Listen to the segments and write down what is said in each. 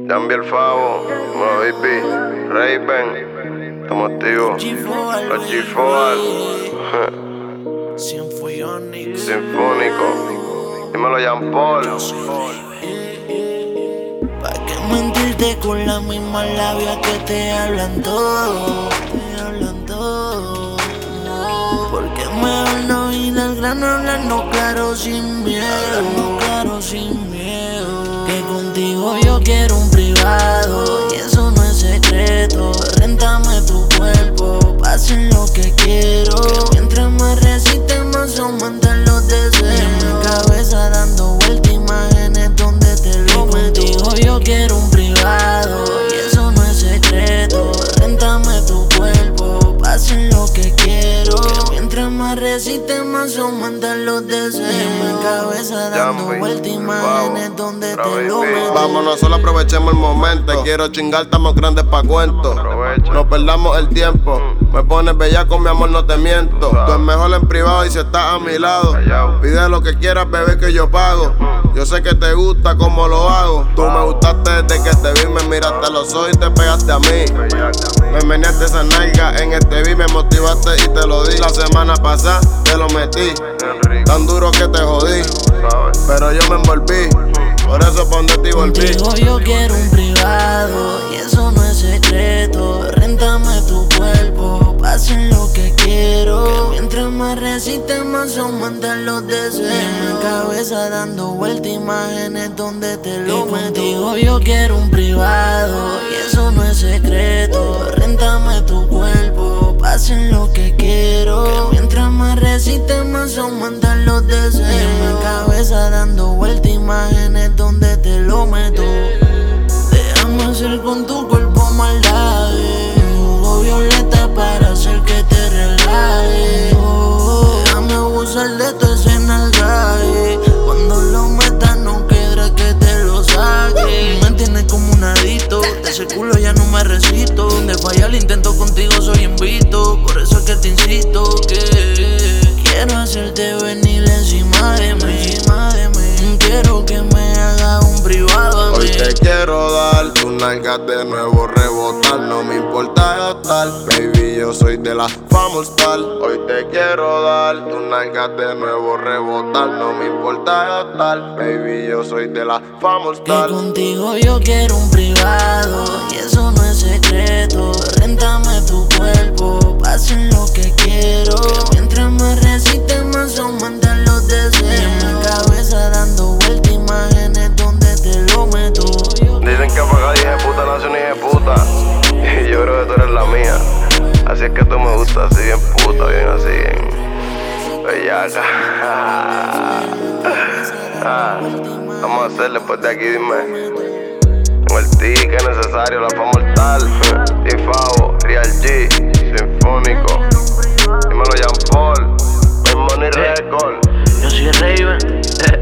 Cambia el Favo, baby, Raven, estamos activos. Los G4, Sinfónico, dímelo Jean Paul. ¿Pa' qué mentirte con la misma labia que te hablan todo? Porque mejor no ir al grano hablando claro sin miedo, Que contigo yo quiero un privado y eso no es secreto. Réntame tu cuerpo, pa' hacer lo que quiero. Mientras más resistes más aumentan los deseos. En mi cabeza dando vueltas imágenes donde te lo meto. Contigo yo quiero un privado y eso no es secreto. Réntame tu cuerpo, pa' hacer lo que quiero. Mientras más resistes más aumentan los deseos. En mi cabeza dando vueltas imágenes donde te lo meto. Vámonos, solo aprovechemos el momento. Te quiero chingar, estamos grandes pa' cuento. No perdamos el tiempo. Me pones bellaco, mi amor, no te miento. Tú es mejor en privado y si estás a mi lado. Pide lo que quieras, bebé, que yo pago. Yo sé que te gusta como lo hago. Tú me gustaste desde que te vi, me miraste a los ojos y te pegaste a mí. Me meneaste esa nalga en este beat, me motivaste y te lo di. La semana pasada te lo metí, tan duro que te jodí, pero yo me envolví. Por eso pa' donde te volví. Contigo yo quiero un privado y eso no es secreto. Réntame tu cuerpo, pa' hacer lo que quiero. Mientras más resistes más aumentan los deseos. En mi cabeza dando vueltas imágenes donde te lo meto. Contigo yo quiero un privado y eso no es secreto. Réntame tu cuerpo, pa' hacer lo que quiero. Mientras más resistes más aumentan los deseos. En mi cabeza dando vueltas imágenes donde te lo meto. Déjame hacer con tu cuerpo maldades. Jugo violeta para hacer que te relajes. Déjame abusar de tu escena al gaje. Cuando lo metas no quedará que te lo saque. Me tienes como un adicto, de ese culo ya no me resisto. Donde falla el intento contigo soy invito. Por eso es que te insisto que quiero hacerte venir encima de mí. Quiero que me hagas un privado a mí. Hoy te quiero dar tus nalgas de nuevo rebotar. No me importa gastar, baby, yo soy de la Famous Star. Hoy te quiero dar tus nalgas de nuevo rebotar. No me importa gastar, baby, yo soy de la Famous Star. Que contigo yo quiero un privado y eso no es secreto. Réntame tu cuerpo, pa' hacer lo que quiero. Mientras más resistes más aumentan los deseos. En mi cabeza dando vueltas imágenes donde te lo meto. Dicen que para cada puta nace un hijo de puta. Y yo creo que tú eres la mía. Así es que tú me gustas así bien puta, bien así, bien bellaca. Vamos a hacer después de aquí, dime. Tengo el ticket necesario, la fama mortal. G4, Real G, Sinfónico. Dímelo Jean Paul, Money Record. Yo soy Raven,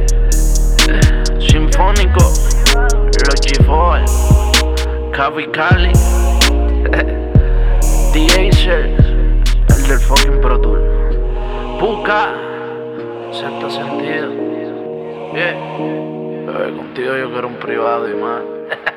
Sinfónico, los G4, Cavi Cali, The Acer, el del fucking Pro Tour, Puka, Sexto Sentido. Bebé, contigo yo quiero un privado y más.